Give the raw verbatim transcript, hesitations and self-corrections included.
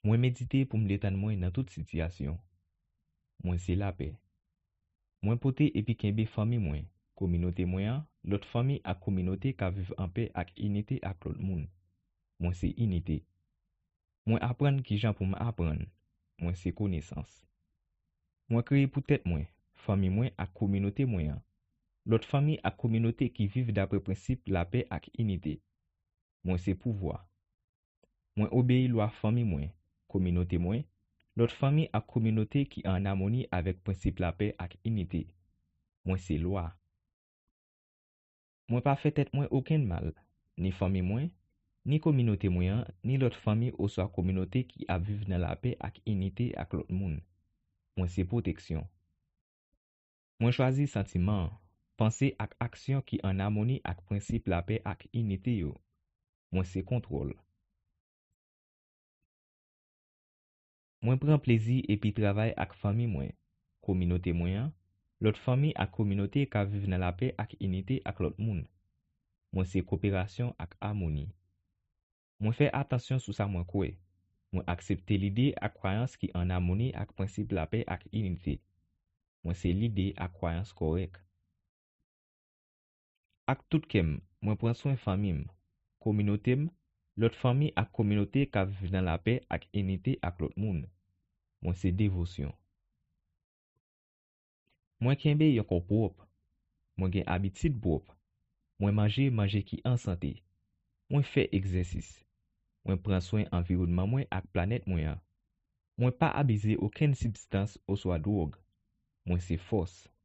Mwen medite pou m detan mwen nan tout sityasyon. Mwen se la pe. Mwen pote epi kenbe fami mwen, kominote mwen an, lot fami ak kominote ka viv an pe ak inite ak lot moun. Mwen se inite. Mwen apren ki jan pou m apren. Mwen se konesans. Mwen kreye pou tet mwen, fami mwen ak kominote mwen an. Lot fami ak kominote ki viv dapre prinsip la pe ak inite. Mwen se pouvoi. Mwen obeye lwa fami mwen, kominote mwen, lot fami ak kominote ki an amoni avek prinsip la pe ak inite. Mwen se lwa. Mwen pa fe tet mwen oken mal, ni fami mwen, ni kominote mwen, ni lot fami ou so kominote ki ap viv nan la pe ak inite ak lot moun. Mwen se proteksyon. Mwen chwazi sentiman, panse ak aksyon ki an amoni ak prinsip la pe ak inite yo. Mwen se kontrol. Mwen pren plezi epi travay ak fami mwen, kominote mwen, lot fami ak kominote ka viv nan la pe ak inite ak lot moun. Mwen se koopérasyon ak amoni. Mwen fè atensyon sou sa mwen kwe. Mwen aksepte lide ak kwayans ki an amoni ak prinsip la pe ak inite. Mwen se lide ak kwayans korek. Ak tout kem, mwen pren soin famim, kominotem, lot fami ak kominote ka viv nan la pe ak inite ak lot moun. Mwen se devosyon. Mwen kenbe yon kon prop. Mwen gen abitit prop. Mwen manje manje ki an sante. Mwen fè egzersis. Mwen pren soin environnement mwen ak planet mwen. Mwen pa abize oken substans ou swa drog. Mwen se fos.